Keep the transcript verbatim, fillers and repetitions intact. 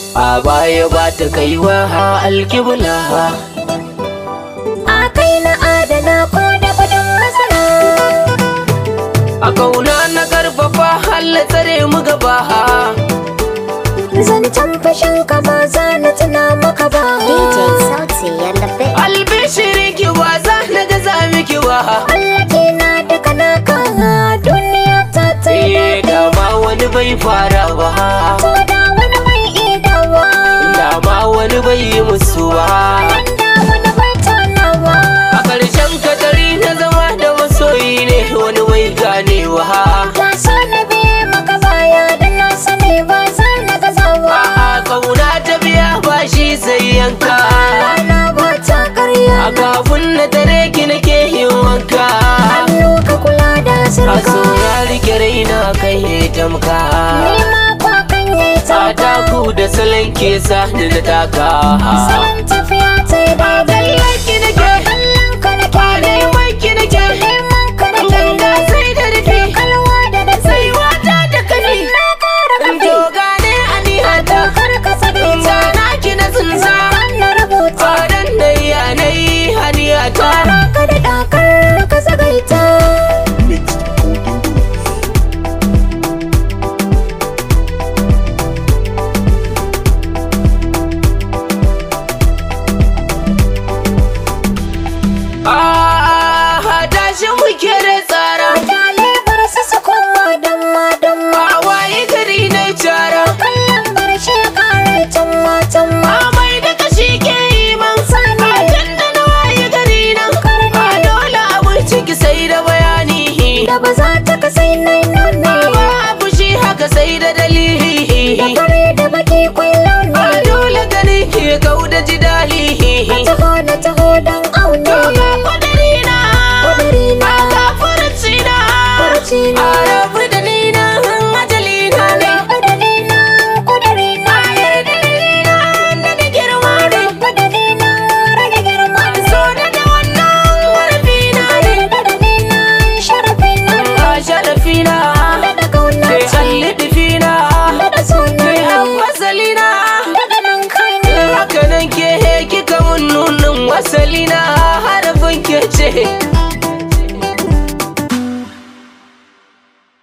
a baya ba ta kaiwa alkibla. A kai na adana ko da kudin masara. A kauna na karfafa halla tsare mu gaba. Zancen fashin ka ba za na tuna maka ba. D J Sauti ya labe. Albishirin ki ba za na gaza miki ba. Allah ke na duka naka duniya ta tsaye. Eh dama wani bai fara ba. Ko da wani bai idawa. Dama wani bai yi musu ba. Da wani bai tanawa. A ƙarshen katari na zama da masoyi ne wani bai ganewa. Ka so na biye maka baya da na sani ba za na gazawa. A kauna ta biya ba shi sai yanka. Rana ba ta karya. A kafin na tare ki nake yin wanka. Hannu ka kula da A sirka. saurari ki raina kai ya tamka. Ni ma kwa kan yi Tsada tauka. ku da salon ke sa ni na taka. Salon tafiya ta yi daidai. Kallon ki nake, Kallon ka na kyale. neman ki nake, Neman ka na ganga kyale. sai da rufe. Kalwa da da Sai wata da kani. Na kara kafi. Doga ne a nihata. Kar ka sake ta. Zana ki na tsinsa. Kan na rubuta. Fadan da yanayi haniyata. Kara ka da dakar ka sagaita. Ah, tashi muke da tsara. Mutane bar su su koma damma damma. A waye gari na cara. Kallon karshe kare tamma tamma. Amai da kashi ke yi man Sani. A can da na waye gari nan. Karni. A dole abin ciki sai da bayani. Da ba za ta kasai nai nune. Ba abu shi haka sai da dalili. Da fare da baki kwallo A ne. dole gani ke kau da jidali. Ka taho na taho don aune. Doga kudari na. Kudari na. Ga furuci na. Furuci na. A rabu da ni na ajali na ne. Kudari na. Kudari na. A yarda da ni na da girma ne. Kudari na. Rage girma ne. So da da wannan warfi na ne. Kudari na. Sharafi na. A sharafi na. Da kauna Ke ce. allidifi na. Da suna Ke ne. wasali na. Da nan kai ne. Haka nan ke kika mun nunin wasali na harafin ke ce.